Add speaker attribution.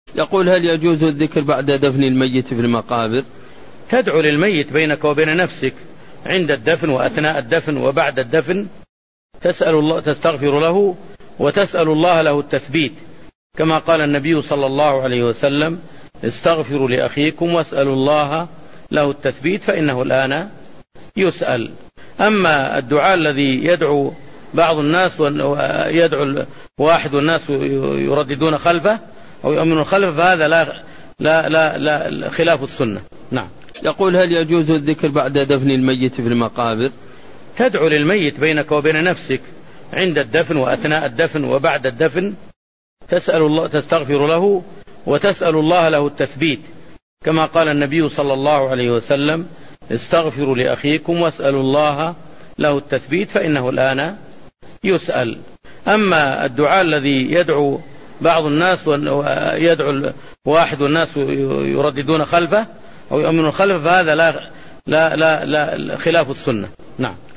Speaker 1: يقول: هل يجوز الذكر بعد دفن الميت في المقابر؟
Speaker 2: تدعو للميت بينك وبين نفسك عند الدفن وأثناء الدفن وبعد الدفن، تسأل الله، تستغفر له وتسأل الله له التثبيت، كما قال النبي صلى الله عليه وسلم: استغفروا لأخيكم واسألوا الله له التثبيت فإنه الآن يسأل. أما الدعاء الذي يدعو بعض الناس ويدعو واحد والناس يرددون خلفه أو يؤمنون خلفه، فهذا لا خلاف السنة. نعم.
Speaker 1: يقول: هل يجوز الذكر بعد دفن الميت في المقابر؟
Speaker 2: تدعو للميت بينك وبين نفسك عند الدفن وأثناء الدفن وبعد الدفن، تستغفر له وتسأل الله له التثبيت، كما قال النبي صلى الله عليه وسلم: استغفروا لأخيكم واسألوا الله له التثبيت فإنه الآن يسأل. أما الدعاء الذي يدعو بعض الناس ويدعو واحد والناس يرددون خلفه أو يؤمنون خلفه، فهذا لا خلاف السنة. نعم.